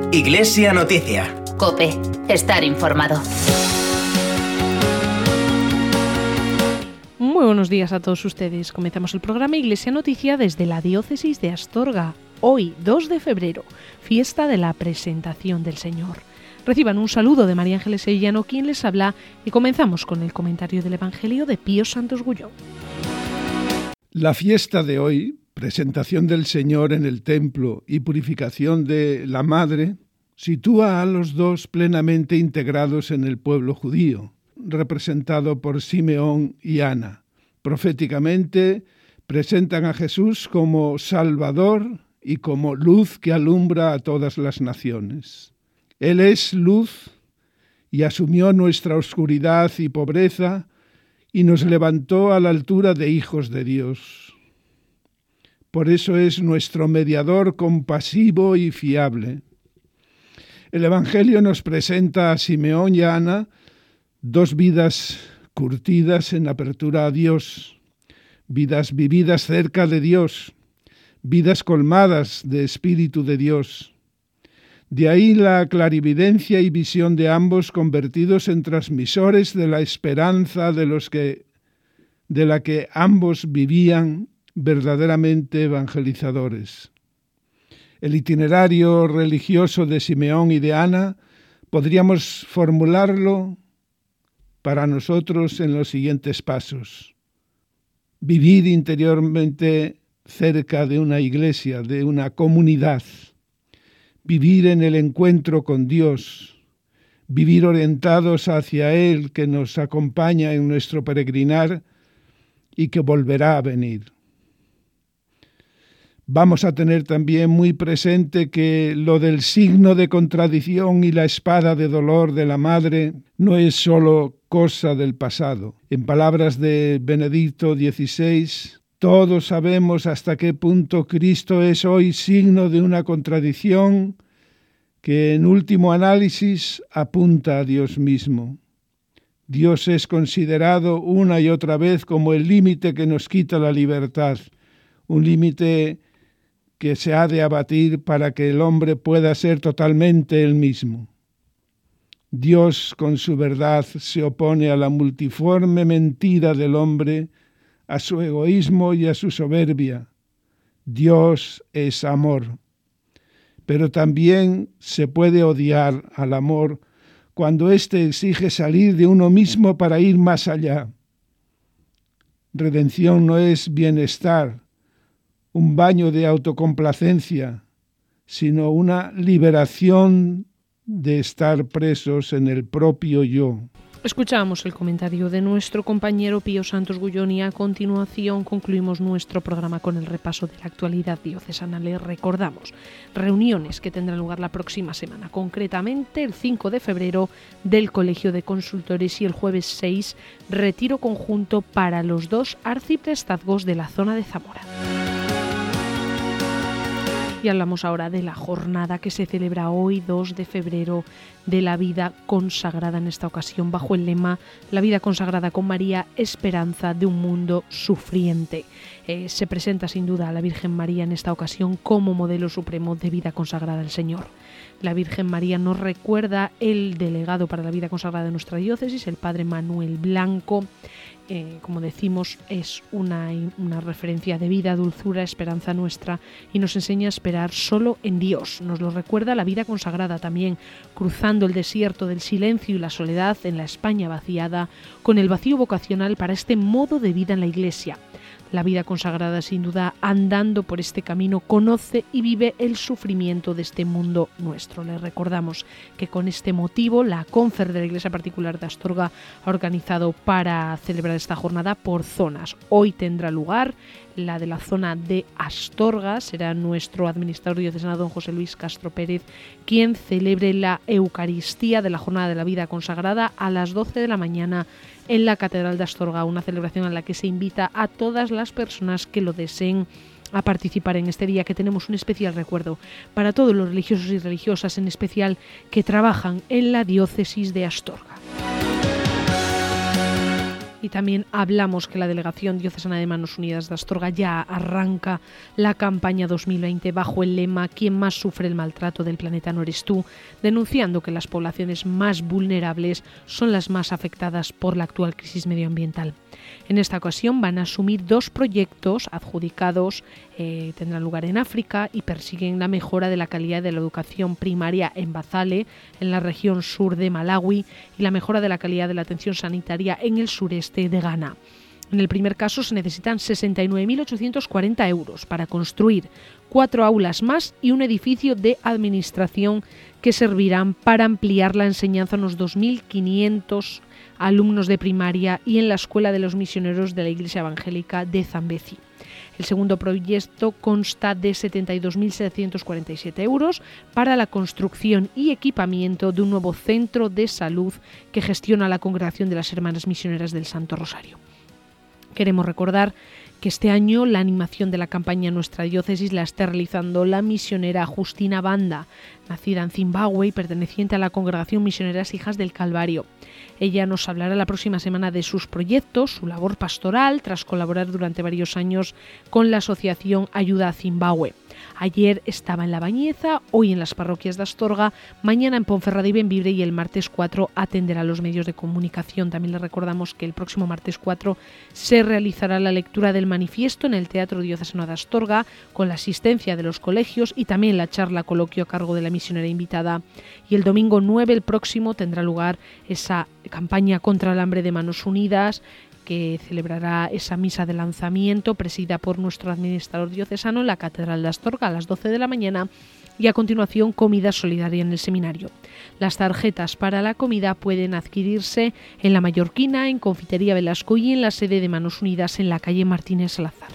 Iglesia Noticia. COPE. Estar informado. Muy buenos días a todos ustedes. Comenzamos el programa Iglesia Noticia desde la Diócesis de Astorga. Hoy, 2 de febrero, fiesta de la Presentación del Señor. Reciban un saludo de María Ángeles Sevillano, quien les habla, y comenzamos con el comentario del Evangelio de Pío Santos Gulló. La fiesta de hoy, presentación del Señor en el templo y purificación de la Madre, sitúa a los dos plenamente integrados en el pueblo judío, representado por Simeón y Ana. Proféticamente presentan a Jesús como Salvador y como luz que alumbra a todas las naciones. Él es luz y asumió nuestra oscuridad y pobreza y nos levantó a la altura de hijos de Dios. Por eso es nuestro mediador compasivo y fiable. El Evangelio nos presenta a Simeón y a Ana, dos vidas curtidas en apertura a Dios, vidas vividas cerca de Dios, vidas colmadas de Espíritu de Dios. De ahí la clarividencia y visión de ambos convertidos en transmisores de la esperanza de la que ambos vivían verdaderamente evangelizadores. El itinerario religioso de Simeón y de Ana podríamos formularlo para nosotros en los siguientes pasos. Vivir interiormente cerca de una iglesia, de una comunidad. Vivir en el encuentro con Dios, vivir orientados hacia Él que nos acompaña en nuestro peregrinar y que volverá a venir. Vamos a tener también muy presente que lo del signo de contradicción y la espada de dolor de la Madre no es solo cosa del pasado. En palabras de Benedicto XVI, todos sabemos hasta qué punto Cristo es hoy signo de una contradicción que en último análisis apunta a Dios mismo. Dios es considerado una y otra vez como el límite que nos quita la libertad, un límite que se ha de abatir para que el hombre pueda ser totalmente él mismo. Dios con su verdad se opone a la multiforme mentira del hombre, a su egoísmo y a su soberbia. Dios es amor. Pero también se puede odiar al amor cuando éste exige salir de uno mismo para ir más allá. Redención no es bienestar, un baño de autocomplacencia, sino una liberación de estar presos en el propio yo. Escuchamos el comentario de nuestro compañero Pío Santos Gullón y a continuación concluimos nuestro programa con el repaso de la actualidad diocesana. Les recordamos reuniones que tendrán lugar la próxima semana, concretamente el 5 de febrero del Colegio de Consultores y el jueves 6, retiro conjunto para los dos arciprestazgos de la zona de Zamora. Y hablamos ahora de la jornada que se celebra hoy, 2 de febrero, de la vida consagrada, en esta ocasión bajo el lema La vida consagrada con María, esperanza de un mundo sufriente. Se presenta sin duda a la Virgen María en esta ocasión como modelo supremo de vida consagrada al Señor. La Virgen María nos recuerda el delegado para la vida consagrada de nuestra diócesis, el Padre Manuel Blanco. Como decimos, es una referencia de vida, dulzura, esperanza nuestra y nos enseña a esperar solo en Dios. Nos lo recuerda la vida consagrada también, cruzando el desierto del silencio y la soledad en la España vaciada, con el vacío vocacional para este modo de vida en la Iglesia. La vida consagrada, sin duda, andando por este camino, conoce y vive el sufrimiento de este mundo nuestro. Les recordamos que con este motivo la Confer de la Iglesia Particular de Astorga ha organizado para celebrar esta jornada por zonas. Hoy tendrá lugar la de la zona de Astorga, será nuestro administrador diocesano don José Luis Castro Pérez quien celebre la Eucaristía de la Jornada de la Vida Consagrada a las 12 de la mañana en la Catedral de Astorga, una celebración en la que se invita a todas las personas que lo deseen a participar en este día, que tenemos un especial recuerdo para todos los religiosos y religiosas, en especial que trabajan en la diócesis de Astorga. Y también hablamos que la Delegación Diocesana de Manos Unidas de Astorga ya arranca la campaña 2020 bajo el lema "Quien más sufre el maltrato del planeta no eres tú", denunciando que las poblaciones más vulnerables son las más afectadas por la actual crisis medioambiental. En esta ocasión van a asumir 2 proyectos adjudicados, tendrán lugar en África y persiguen la mejora de la calidad de la educación primaria en Bazale, en la región sur de Malawi, y la mejora de la calidad de la atención sanitaria en el sureste de Ghana. En el primer caso se necesitan 69.840 euros para construir 4 aulas más y un edificio de administración que servirán para ampliar la enseñanza a unos 2.500 alumnos de primaria y en la Escuela de los Misioneros de la Iglesia Evangélica de Zambezi. El segundo proyecto consta de 72.747 euros para la construcción y equipamiento de un nuevo centro de salud que gestiona la Congregación de las Hermanas Misioneras del Santo Rosario. Queremos recordar que este año la animación de la campaña Nuestra Diócesis la está realizando la misionera Justina Banda, nacida en Zimbabue y perteneciente a la Congregación Misioneras Hijas del Calvario. Ella nos hablará la próxima semana de sus proyectos, su labor pastoral, tras colaborar durante varios años con la asociación Ayuda a Zimbabue. Ayer estaba en La Bañeza, hoy en las parroquias de Astorga, mañana en Ponferrada y Bembibre y el martes 4 atenderá a los medios de comunicación. También les recordamos que el próximo martes 4 se realizará la lectura del manifiesto en el Teatro Diocesano de Astorga con la asistencia de los colegios y también la charla coloquio a cargo de la misionera invitada. Y el domingo 9, el próximo, tendrá lugar esa campaña contra el hambre de Manos Unidas, que celebrará esa misa de lanzamiento presidida por nuestro administrador diocesano en la Catedral de Astorga a las 12 de la mañana y a continuación comida solidaria en el seminario. Las tarjetas para la comida pueden adquirirse en La Mallorquina, en Confitería Velasco y en la sede de Manos Unidas en la calle Martínez Salazar.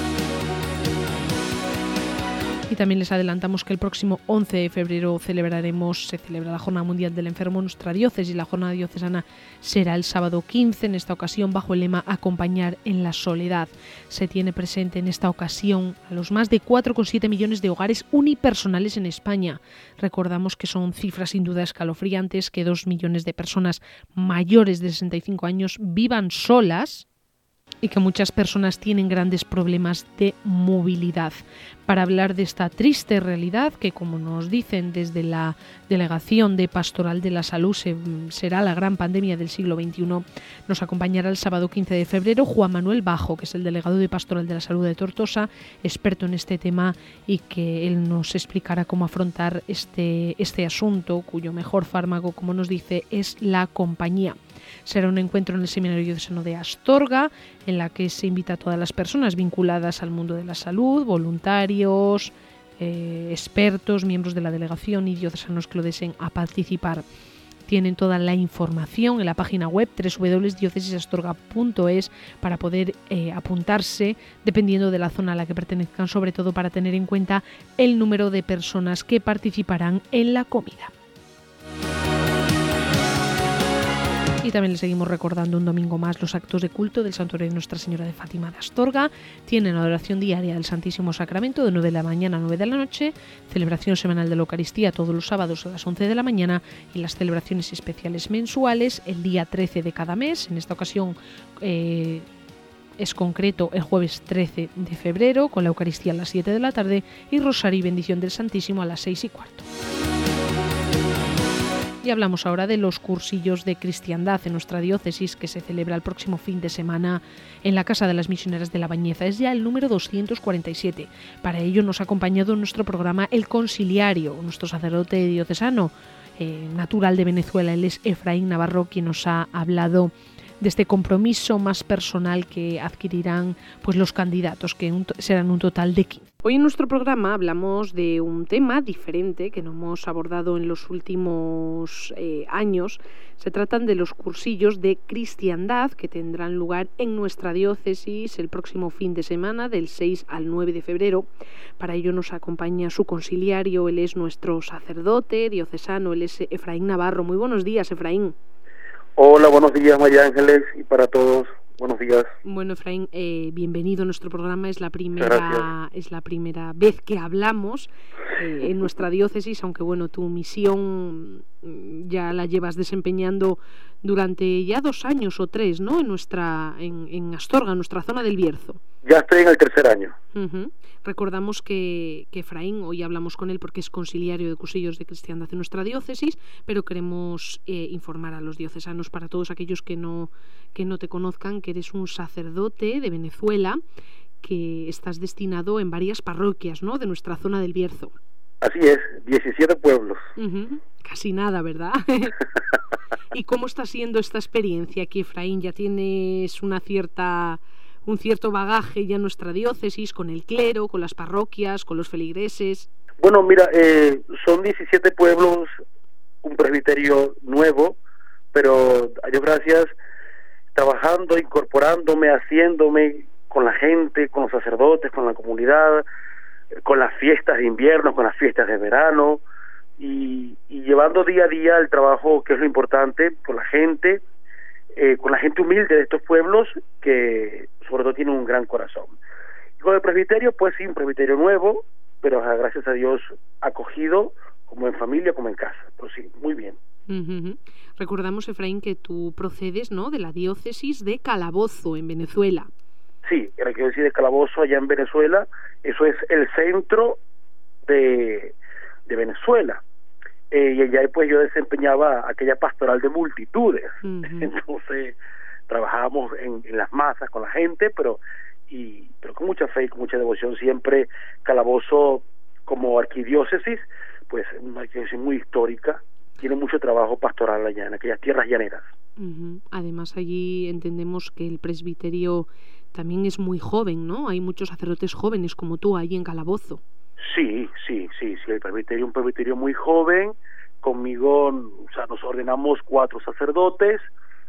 Y también les adelantamos que el próximo 11 de febrero se celebra la Jornada Mundial del Enfermo en nuestra diócesis. La jornada diocesana será el sábado 15, en esta ocasión bajo el lema Acompañar en la soledad. Se tiene presente en esta ocasión a los más de 4,7 millones de hogares unipersonales en España. Recordamos que son cifras sin duda escalofriantes, que 2 millones de personas mayores de 65 años vivan solas y que muchas personas tienen grandes problemas de movilidad. Para hablar de esta triste realidad, que como nos dicen desde la Delegación de Pastoral de la Salud será la gran pandemia del siglo XXI, nos acompañará el sábado 15 de febrero Juan Manuel Bajo, que es el delegado de Pastoral de la Salud de Tortosa, experto en este tema, y que él nos explicará cómo afrontar este asunto, cuyo mejor fármaco, como nos dice, es la compañía. Será un encuentro en el Seminario Diocesano de Astorga, en la que se invita a todas las personas vinculadas al mundo de la salud, voluntarios, expertos, miembros de la delegación y diocesanos que lo deseen a participar. Tienen toda la información en la página web www.diocesisastorga.es para poder apuntarse dependiendo de la zona a la que pertenezcan, sobre todo para tener en cuenta el número de personas que participarán en la comida. Y también les seguimos recordando un domingo más los actos de culto del Santuario de Nuestra Señora de Fátima de Astorga. Tienen adoración diaria del Santísimo Sacramento de 9 de la mañana a 9 de la noche, celebración semanal de la Eucaristía todos los sábados a las 11 de la mañana y las celebraciones especiales mensuales el día 13 de cada mes. En esta ocasión es concreto el jueves 13 de febrero con la Eucaristía a las 7 de la tarde y Rosario y Bendición del Santísimo a las 6:15. Y hablamos ahora de los cursillos de cristiandad en nuestra diócesis, que se celebra el próximo fin de semana en la Casa de las Misioneras de La Bañeza. Es ya el número 247. Para ello nos ha acompañado en nuestro programa el conciliario, nuestro sacerdote diocesano natural de Venezuela. Él es Efraín Navarro, quien nos ha hablado de este compromiso más personal que adquirirán pues los candidatos, que serán un total de 15. Hoy en nuestro programa hablamos de un tema diferente que no hemos abordado en los últimos años. Se tratan de los cursillos de cristiandad que tendrán lugar en nuestra diócesis el próximo fin de semana, del 6 al 9 de febrero. Para ello nos acompaña su conciliario, él es nuestro sacerdote diocesano, él es Efraín Navarro. Muy buenos días, Efraín. Hola, buenos días, María Ángeles, y para todos, buenos días. Bueno, Efraín, bienvenido a nuestro programa. Es la primera vez que hablamos en nuestra diócesis, aunque bueno, tu misión ya la llevas desempeñando durante ya 2 años o 3, ¿no? En Astorga, en nuestra zona del Bierzo. Ya estoy en el 3er año. Recordamos que Efraín, hoy hablamos con él porque es conciliario de cursillos de cristiandad en nuestra diócesis, pero queremos informar a los diocesanos, para todos aquellos que no te conozcan, que eres un sacerdote de Venezuela, que estás destinado en varias parroquias, ¿no?, de nuestra zona del Bierzo. Así es, 17 pueblos. Casi nada, ¿verdad? ¿Y cómo está siendo esta experiencia aquí, Efraín? ¿Ya tienes un cierto bagaje ya en nuestra diócesis, con el clero, con las parroquias, con los feligreses? Bueno, mira, son 17 pueblos, un presbiterio nuevo, pero a Dios gracias, trabajando, incorporándome, haciéndome con la gente, con los sacerdotes, con la comunidad, con las fiestas de invierno, con las fiestas de verano, y llevando día a día el trabajo, que es lo importante, con la gente humilde de estos pueblos, que sobre todo tienen un gran corazón. Y con el presbiterio, pues sí, un presbiterio nuevo, pero gracias a Dios acogido, como en familia, como en casa. Pues sí, muy bien. Recordamos, Efraín, que tú procedes, ¿no?, de la diócesis de Calabozo, en Venezuela. Sí, era que decir de Calabozo, allá en Venezuela. Eso es el centro de Venezuela. Y allá pues yo desempeñaba aquella pastoral de multitudes. Entonces trabajábamos en las masas con la gente, pero con mucha fe y con mucha devoción. Siempre Calabozo, como arquidiócesis, pues una arquidiócesis muy histórica, tiene mucho trabajo pastoral allá en aquellas tierras llaneras. Además, allí entendemos que el presbiterio también es muy joven, ¿no? Hay muchos sacerdotes jóvenes como tú allí en Calabozo. Sí, el presbiterio, un presbiterio muy joven. Conmigo, o sea, nos ordenamos 4 sacerdotes,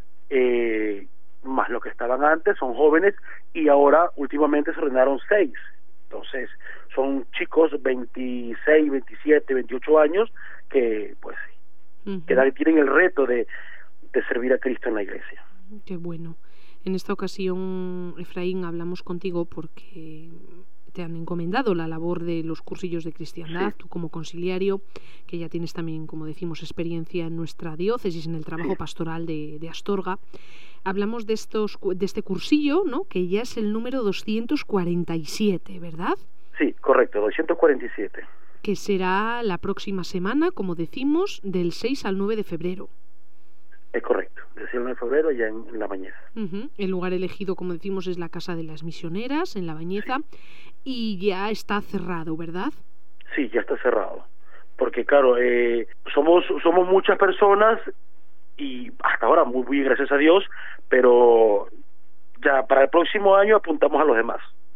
más los que estaban antes, son jóvenes, y ahora últimamente se ordenaron 6. Entonces, son chicos 26, 27, 28 años que, pues, que tienen el reto de servir a Cristo en la iglesia. Qué bueno. En esta ocasión, Efraín, hablamos contigo porque te han encomendado la labor de los cursillos de cristiandad, tú como conciliario, que ya tienes también, como decimos, experiencia en nuestra diócesis, en el trabajo pastoral de Astorga. Hablamos de este cursillo, ¿no?, que ya es el número 247, ¿verdad? Sí, correcto, 247. Que será la próxima semana, como decimos, del 6 al 9 de febrero. Es correcto, del 6 al 9 de febrero, ya en La Bañeza. El lugar elegido, como decimos, es la Casa de las Misioneras, en La Bañeza, y ya está cerrado, ¿verdad? Sí, ya está cerrado, porque claro, somos muchas personas, y hasta ahora muy bien, gracias a Dios, pero ya para el próximo año apuntamos a los demás.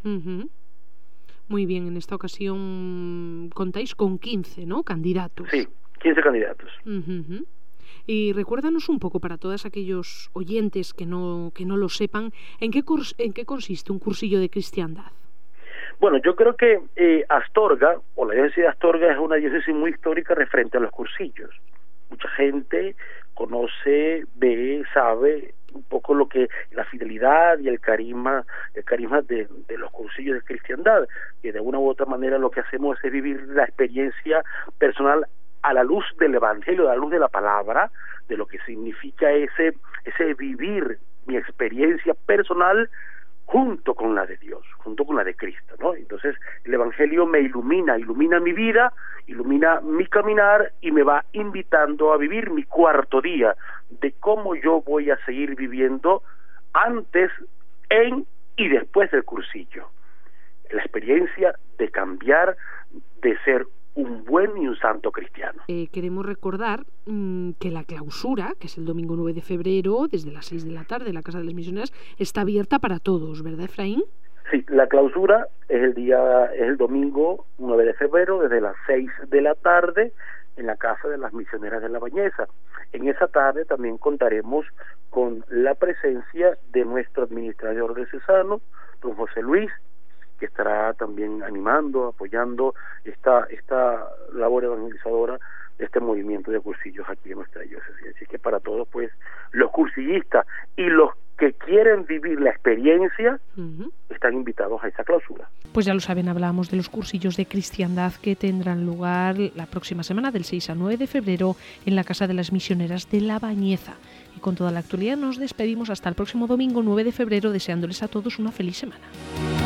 Muy bien, en esta ocasión contáis con 15, ¿no?, candidatos. Sí, 15 candidatos. Y recuérdanos un poco, para todos aquellos oyentes que no lo sepan, ¿en qué consiste un cursillo de cristiandad? Bueno, yo creo que Astorga, o la diócesis de Astorga, es una diócesis muy histórica referente a los cursillos. Mucha gente conoce, ve, sabe un poco lo que la fidelidad y el carisma de los cursillos de cristiandad, que de una u otra manera lo que hacemos es vivir la experiencia personal a la luz del Evangelio, a la luz de la palabra, de lo que significa ese vivir mi experiencia personal junto con la de Dios, junto con la de Cristo, ¿no? Entonces el Evangelio me ilumina mi vida, ilumina mi caminar y me va invitando a vivir mi cuarto día de cómo yo voy a seguir viviendo antes, en y después del cursillo. La experiencia de cambiar, de ser un buen y un santo cristiano. Queremos recordar que la clausura, que es el domingo 9 de febrero, desde las 6 de la tarde, en la Casa de las Misioneras, está abierta para todos, ¿verdad, Efraín? Sí, la clausura es el domingo 9 de febrero, desde las 6 de la tarde, en la Casa de las Misioneras de La Bañeza. En esa tarde también contaremos con la presencia de nuestro administrador diocesano, don José Luis, que estará también animando, apoyando esta labor evangelizadora de este movimiento de cursillos aquí en nuestra diócesis. Así que para todos, pues, los cursillistas y los que quieren vivir la experiencia están invitados a esa cláusula. Pues ya lo saben, hablábamos de los cursillos de cristiandad que tendrán lugar la próxima semana del 6 al 9 de febrero en la Casa de las Misioneras de La Bañeza. Y con toda la actualidad nos despedimos hasta el próximo domingo 9 de febrero deseándoles a todos una feliz semana.